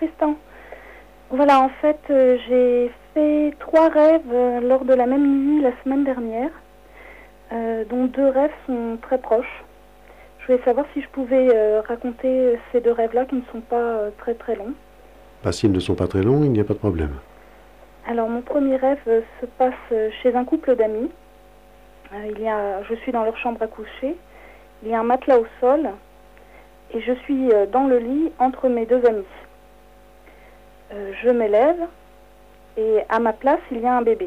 Tristan. Voilà, en fait, j'ai fait 3 rêves lors de la même nuit la semaine dernière, dont 2 rêves sont très proches. Je voulais savoir si je pouvais raconter ces 2 rêves-là qui ne sont pas très très longs. Bah, s'ils ne sont pas très longs, il n'y a pas de problème. Alors, mon premier rêve se passe chez un couple d'amis. Je suis dans leur chambre à coucher. Il y a un matelas au sol et je suis dans le lit entre mes 2 amis. Je m'élève et à ma place, il y a un bébé.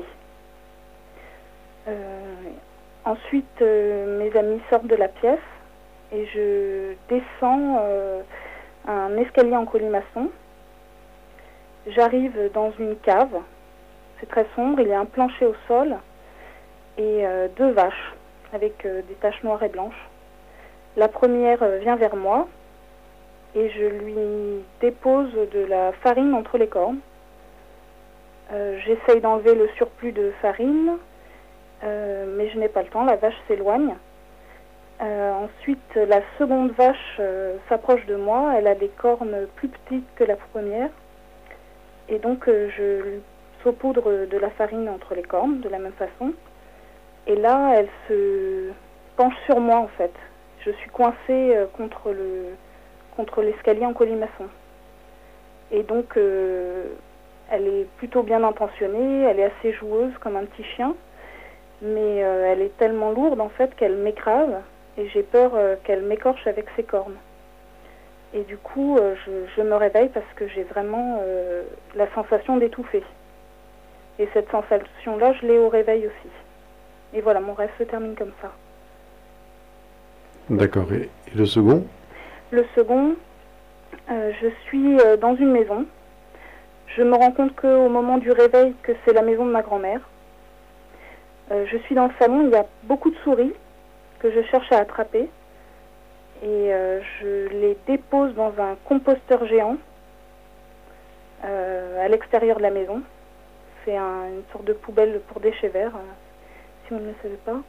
Ensuite, mes amis sortent de la pièce et je descends un escalier en colimaçon. J'arrive dans une cave. C'est très sombre, il y a un plancher au sol et 2 vaches avec des taches noires et blanches. La première vient vers moi et je lui dépose de la farine entre les cornes. J'essaye d'enlever le surplus de farine, mais je n'ai pas le temps, la vache s'éloigne. Ensuite, la seconde vache s'approche de moi, elle a des cornes plus petites que la première. Et donc, je lui saupoudre de la farine entre les cornes, de la même façon. Et là, elle se penche sur moi, en fait. Je suis coincée contre l'escalier en colimaçon. Et donc, elle est plutôt bien intentionnée, elle est assez joueuse, comme un petit chien. Mais elle est tellement lourde, en fait, qu'elle m'écrase. Et j'ai peur qu'elle m'écorche avec ses cornes. Et du coup, je me réveille parce que j'ai vraiment la sensation d'étouffer. Et cette sensation-là, je l'ai au réveil aussi. Et voilà, mon rêve se termine comme ça. D'accord. Et le second? Le second, je suis dans une maison. Je me rends compte qu'au moment du réveil, que c'est la maison de ma grand-mère. Je suis dans le salon, il y a beaucoup de souris que je cherche à attraper. Et je les dépose dans un composteur géant à l'extérieur de la maison. C'est une sorte de poubelle pour déchets verts, si vous ne le savez pas.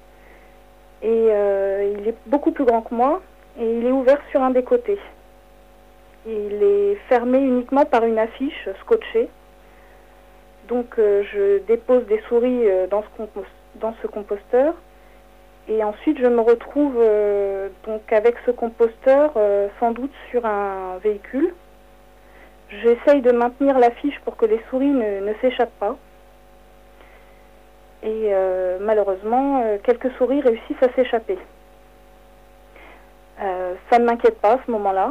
Et il est beaucoup plus grand que moi et il est ouvert sur un des côtés. Il est fermé uniquement par une affiche scotchée. Donc je dépose des souris dans ce composteur. Et ensuite, je me retrouve donc avec ce composteur sans doute sur un véhicule. J'essaye de maintenir l'affiche pour que les souris ne s'échappent pas. Et malheureusement, quelques souris réussissent à s'échapper. Ça ne m'inquiète pas à ce moment-là.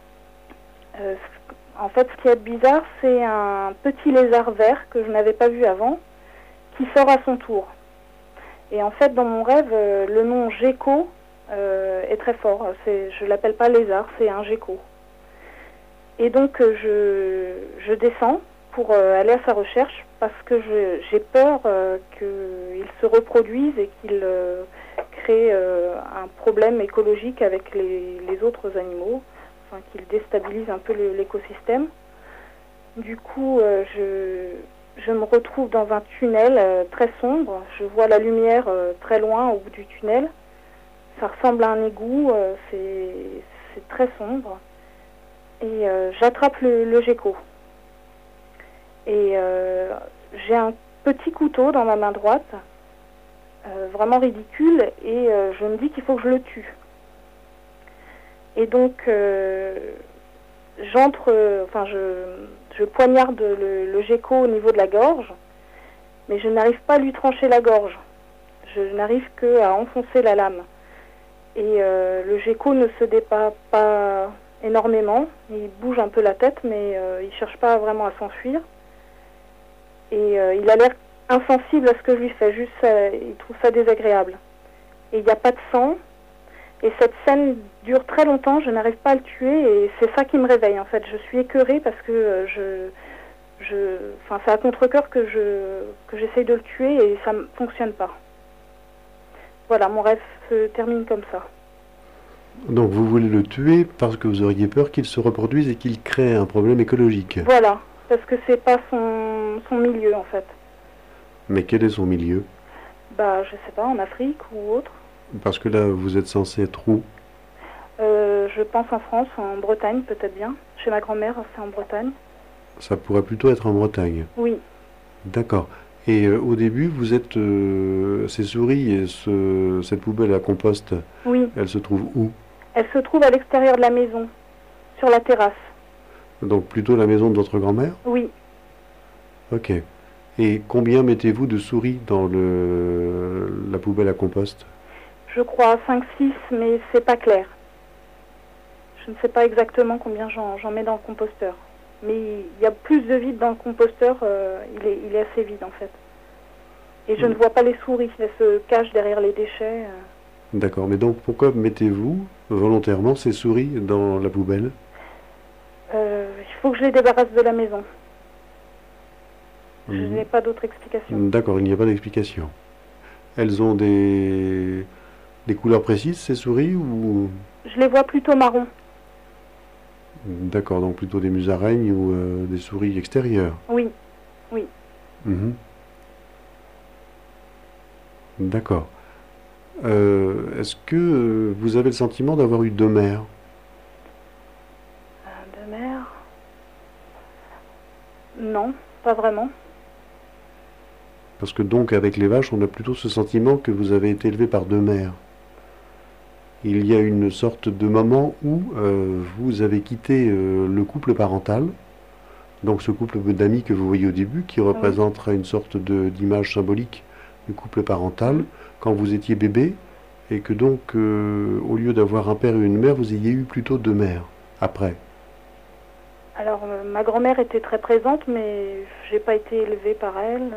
En fait, ce qui est bizarre, c'est un petit lézard vert que je n'avais pas vu avant, qui sort à son tour. Et en fait, dans mon rêve, le nom gecko est très fort. Je l'appelle pas lézard, c'est un gecko. Et donc, je descends pour aller à sa recherche parce que j'ai peur qu'il se reproduise et qu'il crée un problème écologique avec les autres animaux, enfin, qu'il déstabilise un peu l'écosystème. Du coup, je me retrouve dans un tunnel très sombre. Je vois la lumière très loin au bout du tunnel. Ça ressemble à un égout, c'est très sombre. Et j'attrape le gecko. Et j'ai un petit couteau dans ma main droite, vraiment ridicule, et je me dis qu'il faut que je le tue. Et donc, je poignarde le gecko au niveau de la gorge, mais je n'arrive pas à lui trancher la gorge. Je n'arrive qu'à enfoncer la lame. Et le gecko ne se débat pas énormément. Il bouge un peu la tête, mais il ne cherche pas vraiment à s'enfuir. Et il a l'air insensible à ce que je lui fais. Juste, il trouve ça désagréable. Et il n'y a pas de sang. Et cette scène dure très longtemps. Je n'arrive pas à le tuer. Et c'est ça qui me réveille, en fait. Je suis écœurée parce que c'est à contre-cœur que j'essaye de le tuer et ça ne fonctionne pas. Voilà, mon rêve se termine comme ça. Donc vous voulez le tuer parce que vous auriez peur qu'il se reproduise et qu'il crée un problème écologique. Voilà, parce que c'est pas son milieu en fait. Mais quel est son milieu? Bah, je sais pas, en Afrique ou autre. Parce que là, vous êtes censé être où? Je pense en France, en Bretagne peut-être bien. Chez ma grand-mère, c'est en Bretagne. Ça pourrait plutôt être en Bretagne. Oui, D'accord. Et au début, vous êtes ces souris et cette poubelle à compost, oui. elles se trouvent où? Elle se trouve à l'extérieur de la maison, sur la terrasse. Donc plutôt la maison de votre grand-mère? Oui, Ok. Et combien mettez-vous de souris dans la poubelle à compost? je crois 5, 6, mais c'est pas clair. Je ne sais pas exactement combien j'en mets dans le composteur. Mais il y a plus de vide dans le composteur, il est assez vide en fait. Et je ne vois pas les souris, elles se cachent derrière les déchets. D'accord. Mais donc pourquoi mettez-vous volontairement ces souris dans la poubelle? Il faut que je les débarrasse de la maison. Je Hmm. n'ai pas d'autre explication. D'accord, il n'y a pas d'explication. Elles ont des couleurs précises, ces souris, ou... Je les vois plutôt marron. D'accord, donc plutôt des musaraignes ou des souris extérieures. Oui, oui. Mhm. D'accord. Est-ce que vous avez le sentiment d'avoir eu deux mères? De mer. Non, pas vraiment. Parce que donc avec les vaches, on a plutôt ce sentiment que vous avez été élevé par deux mères. Il y a une sorte de moment où vous avez quitté le couple parental, donc ce couple d'amis que vous voyez au début, qui représentera une sorte d'image symbolique du couple parental, quand vous étiez bébé, et que donc au lieu d'avoir un père et une mère, vous ayez eu plutôt deux mères après. Alors, ma grand-mère était très présente, mais j'ai pas été élevée par elle.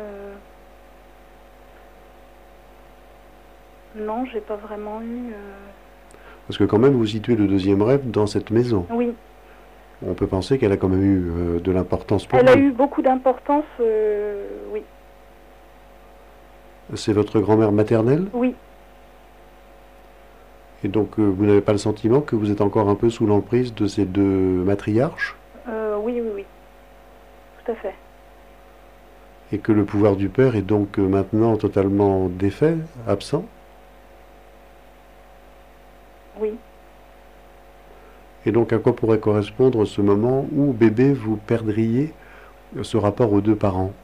Non, j'ai pas vraiment eu. Parce que quand même, vous situez le deuxième rêve dans cette maison. Oui. On peut penser qu'elle a quand même eu de l'importance pour Elle vous. a eu beaucoup d'importance, oui. C'est votre grand-mère maternelle? Oui, Et donc vous n'avez pas le sentiment que vous êtes encore un peu sous l'emprise de ces deux matriarches? oui, oui, oui. Tout à fait. Et que le pouvoir du père est donc maintenant totalement défait, absent? Oui. Et donc à quoi pourrait correspondre ce moment où, bébé, vous perdriez ce rapport aux deux parents?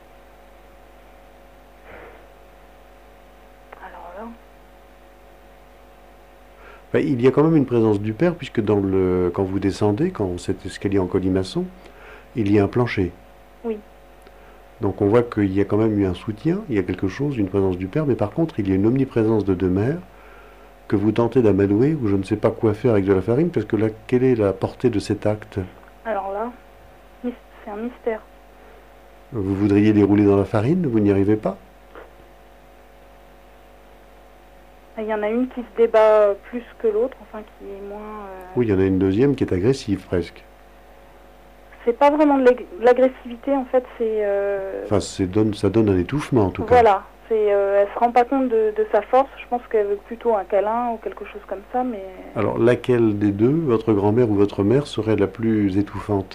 Alors là. Ben, il y a quand même une présence du père, puisque quand vous descendez, quand cet escalier en colimaçon, il y a un plancher. Oui. Donc on voit qu'il y a quand même eu un soutien, il y a quelque chose, une présence du père, mais par contre il y a une omniprésence de deux mères que vous tentez d'amadouer, ou je ne sais pas quoi faire avec de la farine, parce que là, quelle est la portée de cet acte? Alors là, c'est un mystère. Vous voudriez les rouler dans la farine, vous n'y arrivez pas? Il y en a une qui se débat plus que l'autre, enfin qui est moins. Oui, il y en a une deuxième qui est agressive presque. C'est pas vraiment de l'agressivité, en fait, c'est. Enfin, ça donne un étouffement en tout cas. Voilà. Elle se rend pas compte de sa force. Je pense qu'elle veut plutôt un câlin ou quelque chose comme ça, mais. Alors, laquelle des deux, votre grand-mère ou votre mère, serait la plus étouffante?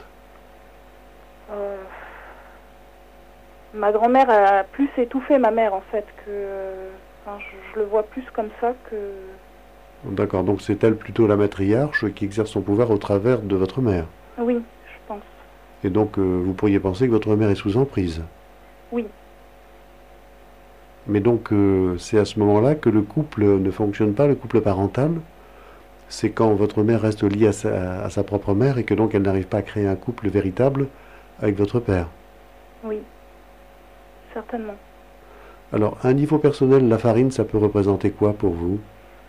Ma grand-mère a plus étouffé ma mère, en fait, que. Enfin, je le vois plus comme ça que. D'accord, donc c'est elle plutôt la matriarche qui exerce son pouvoir au travers de votre mère. Oui, je pense. Et donc, vous pourriez penser que votre mère est sous emprise. Oui. Mais donc, c'est à ce moment-là que le couple ne fonctionne pas, le couple parental. C'est quand votre mère reste liée à sa propre mère et que donc elle n'arrive pas à créer un couple véritable avec votre père. Oui. Certainement. Alors, à un niveau personnel, la farine, ça peut représenter quoi pour vous?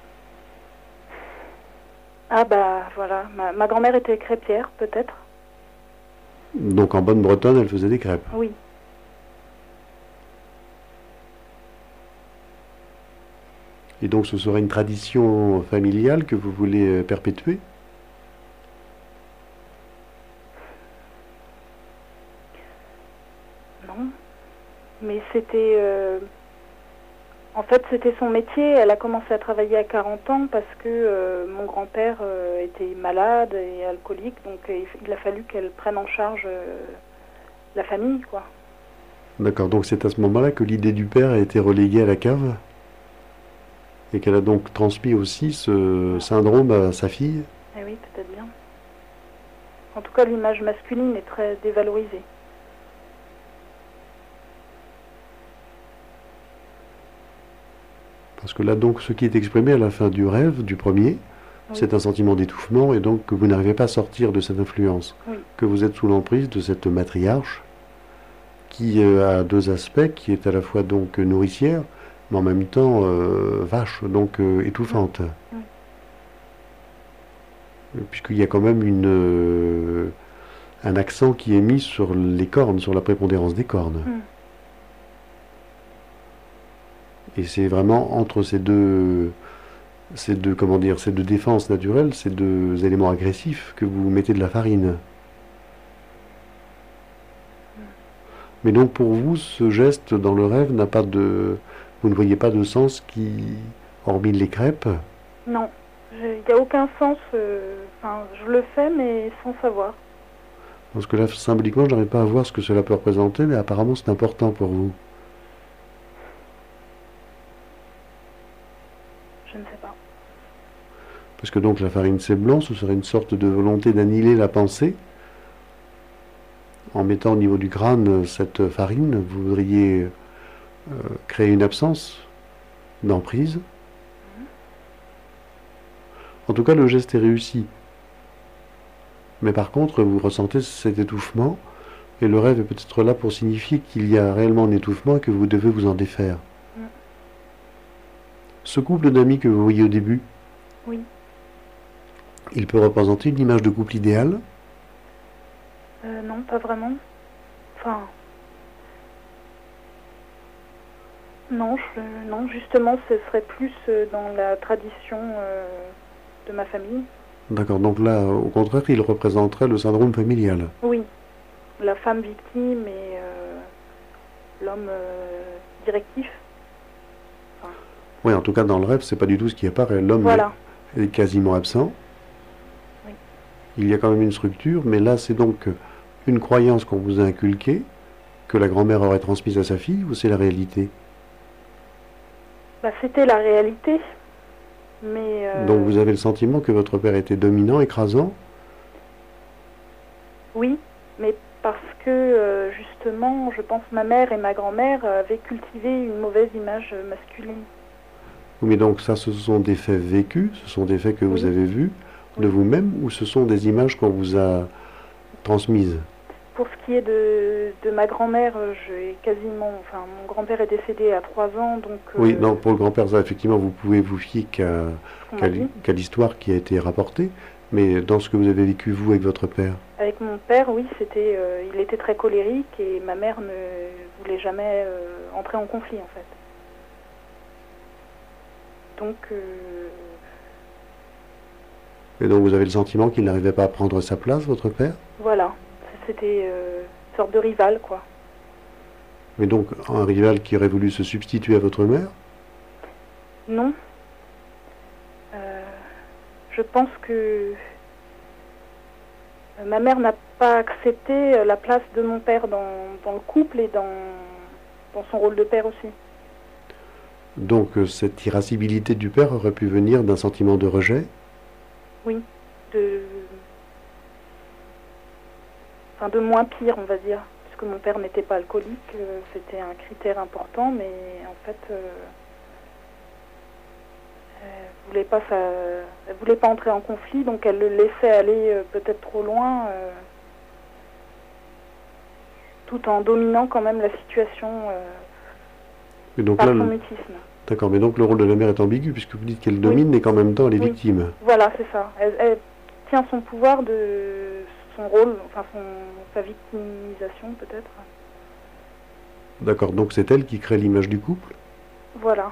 Ah bah voilà, ma grand-mère était crêpière, peut-être. Donc, en bonne bretonne, elle faisait des crêpes. Oui. Et donc, ce serait une tradition familiale que vous voulez perpétuer? Non. Mais c'était. En fait, c'était son métier. Elle a commencé à travailler à 40 ans parce que mon grand-père était malade et alcoolique. Donc, il a fallu qu'elle prenne en charge la famille, quoi. D'accord, donc c'est à ce moment-là que l'idée du père a été reléguée à la cave? Et qu'elle a donc transmis aussi ce syndrome à sa fille? Eh oui, peut-être bien. En tout cas, l'image masculine est très dévalorisée. Parce que là, donc, ce qui est exprimé à la fin du rêve, du premier, Oui. c'est un sentiment d'étouffement et donc que vous n'arrivez pas à sortir de cette influence. Oui. Que vous êtes sous l'emprise de cette matriarche qui a deux aspects, qui est à la fois donc nourricière, mais en même temps vache, donc étouffante. Oui. Puisqu'il y a quand même un accent qui est mis sur les cornes, sur la prépondérance des cornes. Et c'est vraiment entre ces deux défenses naturelles, ces deux éléments agressifs que vous mettez de la farine. Mais donc pour vous, ce geste dans le rêve n'a pas de... Vous ne voyez pas de sens qui... hormis les crêpes? Non, il n'y a aucun sens. Je le fais, mais sans savoir. Parce que là, symboliquement, je n'arrive pas à voir ce que cela peut représenter, mais apparemment c'est important pour vous. Je ne sais pas. Parce que donc la farine c'est blanc, ce serait une sorte de volonté d'annihiler la pensée. En mettant au niveau du crâne cette farine, vous voudriez créer une absence d'emprise. En tout cas, le geste est réussi. Mais par contre, vous ressentez cet étouffement, et le rêve est peut-être là pour signifier qu'il y a réellement un étouffement et que vous devez vous en défaire. Ce couple d'amis que vous voyez au début, oui. Il peut représenter une image de couple idéal? Non, pas vraiment. Enfin... Non, non, justement, ce serait plus dans la tradition de ma famille. D'accord, donc là, au contraire, il représenterait le syndrome familial. Oui, la femme victime et l'homme directif. Enfin... Oui, en tout cas, dans le rêve, c'est pas du tout ce qui apparaît. L'homme voilà. est quasiment absent. Oui. Il y a quand même une structure, mais là, c'est donc une croyance qu'on vous a inculquée, que la grand-mère aurait transmise à sa fille, ou c'est la réalité? Bah, c'était la réalité, mais... Donc vous avez le sentiment que votre père était dominant, écrasant? Oui, mais parce que, justement, je pense que ma mère et ma grand-mère avaient cultivé une mauvaise image masculine. Oui, mais donc ça, ce sont des faits vécus, ce sont des faits que vous avez vus de vous-même, ou ce sont des images qu'on vous a transmises? Pour ce qui est de ma grand-mère, j'ai quasiment... Enfin, mon grand-père est décédé à 3 ans, donc... Oui, non, pour le grand-père, ça, effectivement, vous pouvez vous fier qu'à l'histoire qui a été rapportée, mais dans ce que vous avez vécu, vous, avec votre père? Avec mon père, oui, c'était... il était très colérique, et ma mère ne voulait jamais entrer en conflit, en fait. Donc... Et donc vous avez le sentiment qu'il n'arrivait pas à prendre sa place, votre père? Voilà. C'était une sorte de rival, quoi. Mais donc, un rival qui aurait voulu se substituer à votre mère? Non. Je pense que ma mère n'a pas accepté la place de mon père dans le couple et dans son rôle de père aussi. Donc, cette irascibilité du père aurait pu venir d'un sentiment de rejet? Oui. De moins pire, on va dire, puisque mon père n'était pas alcoolique, c'était un critère important, mais en fait, elle voulait pas entrer en conflit, donc elle le laissait aller peut-être trop loin, tout en dominant quand même la situation par son mutisme. D'accord, mais donc le rôle de la mère est ambigu, puisque vous dites qu'elle domine, mais qu'en même temps elle est victime. Voilà, c'est ça. Elle tient son pouvoir de... son rôle, enfin sa victimisation peut-être. D'accord, donc c'est elle qui crée l'image du couple? Voilà.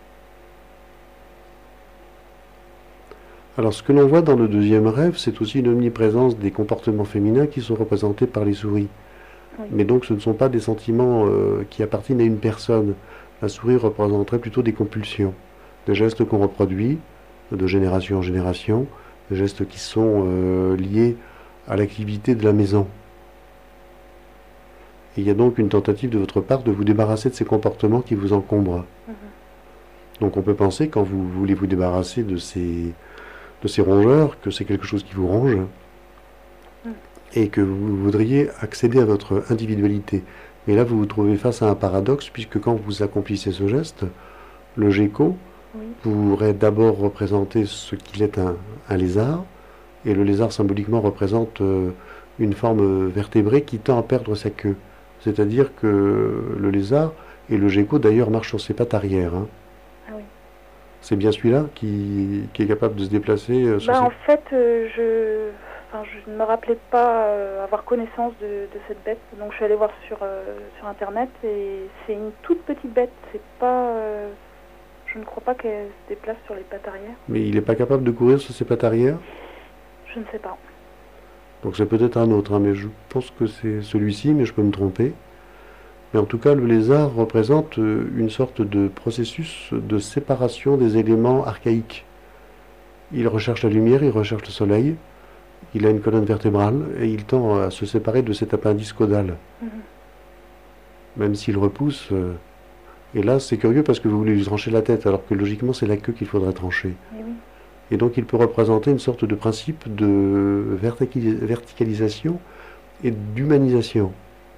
Alors ce que l'on voit dans le deuxième rêve, c'est aussi une omniprésence des comportements féminins qui sont représentés par les souris. Oui. Mais donc ce ne sont pas des sentiments qui appartiennent à une personne. La souris représenterait plutôt des compulsions, des gestes qu'on reproduit de génération en génération, des gestes qui sont liés à l'activité de la maison. Et il y a donc une tentative de votre part de vous débarrasser de ces comportements qui vous encombrent. Donc on peut penser, quand vous voulez vous débarrasser de ces rongeurs, que c'est quelque chose qui vous ronge. et que vous voudriez accéder à votre individualité. Mais là, vous vous trouvez face à un paradoxe, puisque quand vous accomplissez ce geste, le gecko Oui. pourrait d'abord représenter ce qu'il est un lézard, et le lézard symboliquement représente une forme vertébrée qui tend à perdre sa queue. C'est-à-dire que le lézard et le gecko d'ailleurs marchent sur ses pattes arrière. Hein. Ah oui. C'est bien celui-là qui est capable de se déplacer sur Bah, ses... en fait, je ne me rappelais pas avoir connaissance de cette bête, donc je suis allée voir sur Internet et c'est une toute petite bête. C'est pas, je ne crois pas qu'elle se déplace sur les pattes arrière. Mais il n'est pas capable de courir sur ses pattes arrière? Je ne sais pas. Donc c'est peut-être un autre, hein, mais je pense que c'est celui-ci, mais je peux me tromper. Mais en tout cas, le lézard représente une sorte de processus de séparation des éléments archaïques. Il recherche la lumière, il recherche le soleil, il a une colonne vertébrale et il tend à se séparer de cet appendice caudal. Même s'il repousse. Et là, c'est curieux parce que vous voulez lui trancher la tête, alors que logiquement, c'est la queue qu'il faudrait trancher. Eh oui. Et donc, il peut représenter une sorte de principe de verticalisation et d'humanisation.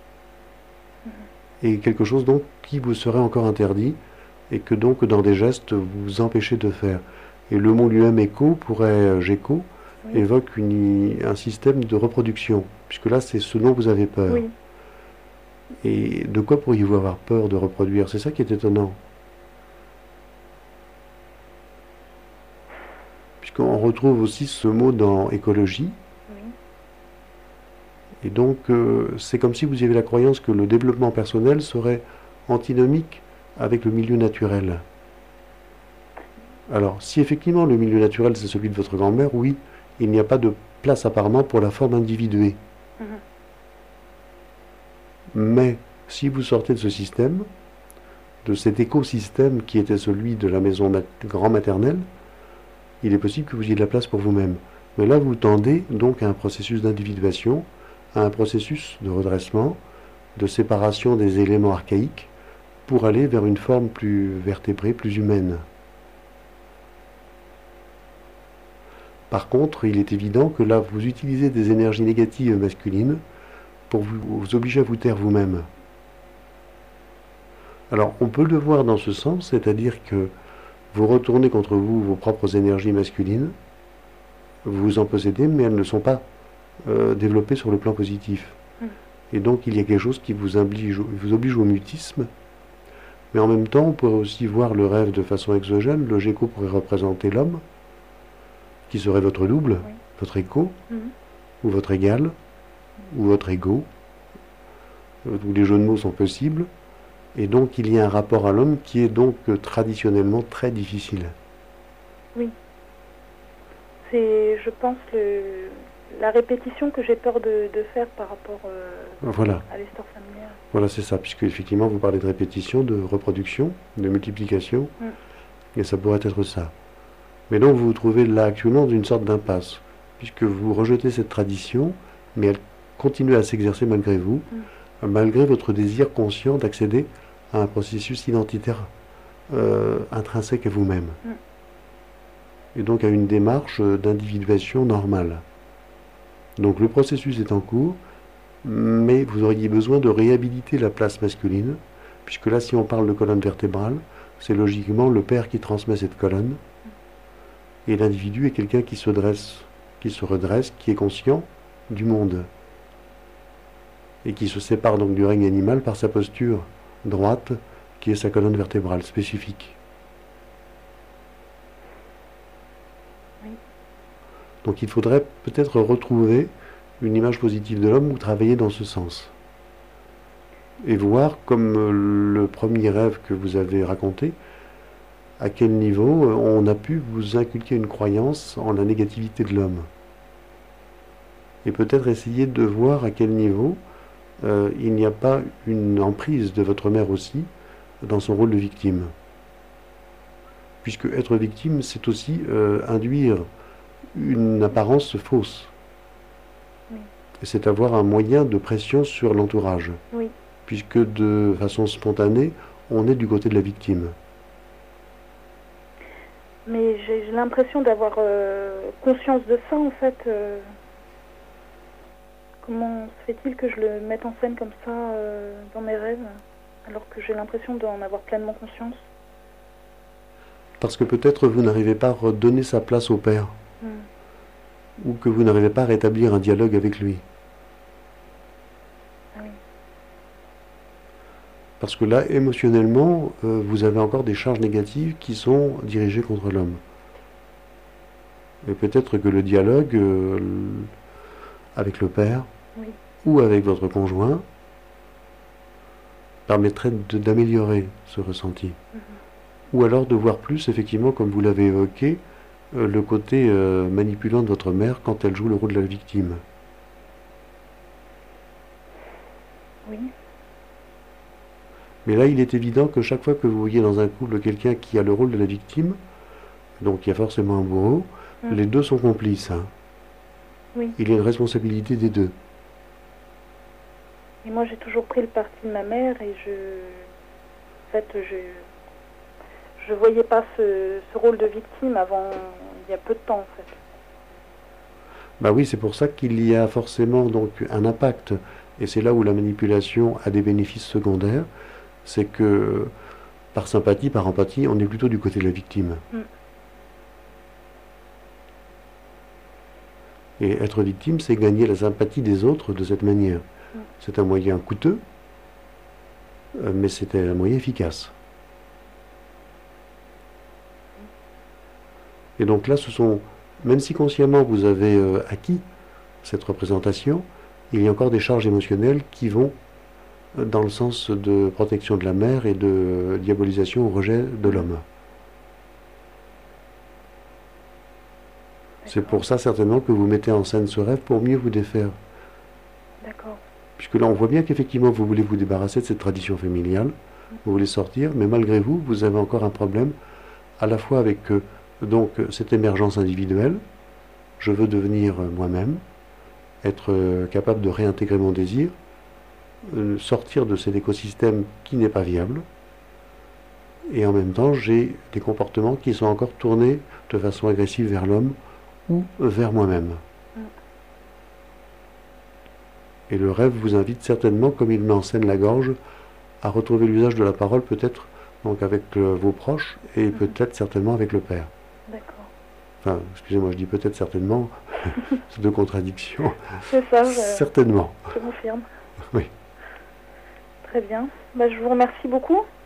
Et quelque chose donc qui vous serait encore interdit et que donc dans des gestes vous empêchez de faire. Et le mot lui-même écho pourrait, gecko, Oui. évoque un système de reproduction, puisque là c'est ce dont vous avez peur. Oui. Et de quoi pourriez-vous avoir peur de reproduire? C'est ça qui est étonnant. Puisqu'on retrouve aussi ce mot dans écologie. Oui. Et donc, c'est comme si vous aviez la croyance que le développement personnel serait antinomique avec le milieu naturel. Alors, si effectivement le milieu naturel c'est celui de votre grand-mère, oui, il n'y a pas de place apparemment pour la forme individuée. Mais si vous sortez de ce système, de cet écosystème qui était celui de la maison grand-maternelle, il est possible que vous ayez de la place pour vous-même. Mais là, vous tendez donc à un processus d'individuation, à un processus de redressement, de séparation des éléments archaïques, pour aller vers une forme plus vertébrée, plus humaine. Par contre, il est évident que là, vous utilisez des énergies négatives masculines pour vous obliger à vous taire vous-même. Alors, on peut le voir dans ce sens, c'est-à-dire que vous retournez contre vous vos propres énergies masculines, vous en possédez, mais elles ne sont pas développées sur le plan positif. Et donc, il y a quelque chose qui vous oblige au mutisme. Mais en même temps, on pourrait aussi voir le rêve de façon exogène. Le gecko pourrait représenter l'homme, qui serait votre double, Oui. votre écho, ou votre égal, ou votre ego, où les jeux de mots sont possibles. Et donc, il y a un rapport à l'homme qui est donc traditionnellement très difficile. Oui. C'est, je pense, la répétition que j'ai peur de faire par rapport Voilà. à l'histoire familiale. Voilà, c'est ça, puisque effectivement, vous parlez de répétition, de reproduction, de multiplication, et ça pourrait être ça. Mais donc, vous vous trouvez là actuellement dans une sorte d'impasse, puisque vous rejetez cette tradition, mais elle continue à s'exercer malgré vous, malgré votre désir conscient d'accéder à un processus identitaire intrinsèque à vous-même. Et donc à une démarche d'individuation normale. Donc le processus est en cours, mais vous auriez besoin de réhabiliter la place masculine, puisque là, si on parle de colonne vertébrale, c'est logiquement le père qui transmet cette colonne, et l'individu est quelqu'un qui se redresse, qui est conscient du monde, et qui se sépare donc du règne animal par sa posture droite, qui est sa colonne vertébrale spécifique. Oui. Donc il faudrait peut-être retrouver une image positive de l'homme ou travailler dans ce sens. Et voir, comme le premier rêve que vous avez raconté, à quel niveau on a pu vous inculquer une croyance en la négativité de l'homme. Et peut-être essayer de voir à quel niveau il n'y a pas une emprise de votre mère aussi dans son rôle de victime. Puisque être victime, c'est aussi induire une apparence fausse. Oui. Et c'est avoir un moyen de pression sur l'entourage. Oui. Puisque de façon spontanée, on est du côté de la victime. Mais j'ai l'impression d'avoir conscience de ça, en fait. Comment se fait-il que je le mette en scène comme ça dans mes rêves, alors que j'ai l'impression d'en avoir pleinement conscience? Parce que peut-être vous n'arrivez pas à redonner sa place au père, ou que vous n'arrivez pas à rétablir un dialogue avec lui. Ah oui. Parce que là, émotionnellement, vous avez encore des charges négatives qui sont dirigées contre l'homme. Et peut-être que le dialogue avec le père, Oui. ou avec votre conjoint, permettrait d'améliorer ce ressenti. Ou alors de voir plus, effectivement, comme vous l'avez évoqué, le côté manipulant de votre mère quand elle joue le rôle de la victime. Oui. Mais là, il est évident que chaque fois que vous voyez dans un couple quelqu'un qui a le rôle de la victime, donc il y a forcément un bourreau, les deux sont complices. Hein. Oui. Il y a une responsabilité des deux. Et moi, j'ai toujours pris le parti de ma mère et en fait, je voyais pas ce rôle de victime avant, il y a peu de temps, en fait. Bah oui, c'est pour ça qu'il y a forcément donc un impact. Et c'est là où la manipulation a des bénéfices secondaires. C'est que, par sympathie, par empathie, on est plutôt du côté de la victime. Et être victime, c'est gagner la sympathie des autres de cette manière. C'est un moyen coûteux, mais c'est un moyen efficace. Et donc là, même si consciemment vous avez acquis cette représentation, il y a encore des charges émotionnelles qui vont dans le sens de protection de la mère et de diabolisation au rejet de l'homme. C'est pour ça certainement que vous mettez en scène ce rêve pour mieux vous défaire. D'accord. Puisque là on voit bien qu'effectivement vous voulez vous débarrasser de cette tradition familiale, vous voulez sortir, mais malgré vous, vous avez encore un problème à la fois avec donc cette émergence individuelle, je veux devenir moi-même, être capable de réintégrer mon désir, sortir de cet écosystème qui n'est pas viable, et en même temps j'ai des comportements qui sont encore tournés de façon agressive vers l'homme ou vers moi-même. Et le rêve vous invite certainement, comme il met en scène la gorge, à retrouver l'usage de la parole peut-être donc avec vos proches et peut-être certainement avec le père. D'accord. Enfin, excusez-moi, je dis peut-être certainement, c'est deux contradictions. C'est ça, certainement. Je confirme. Oui. Très bien. Bah, je vous remercie beaucoup.